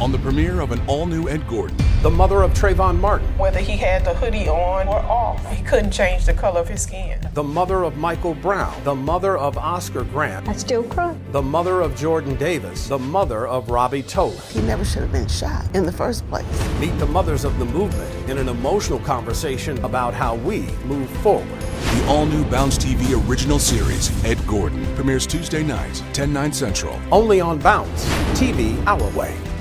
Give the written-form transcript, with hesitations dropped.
on the premiere of an all-new Ed Gordon. The mother of Trayvon Martin. Whether he had the hoodie on or off, he couldn't change the color of his skin. The mother of Michael Brown. The mother of Oscar Grant. I still cry. The mother of Jordan Davis. The mother of Robbie Tolan. He never should have been shot in the first place. Meet the mothers of the movement in an emotional conversation about how we move forward. The all-new Bounce TV original series, Ed Gordon, premieres Tuesday nights, 10/9 Central. Only on Bounce TV, our way.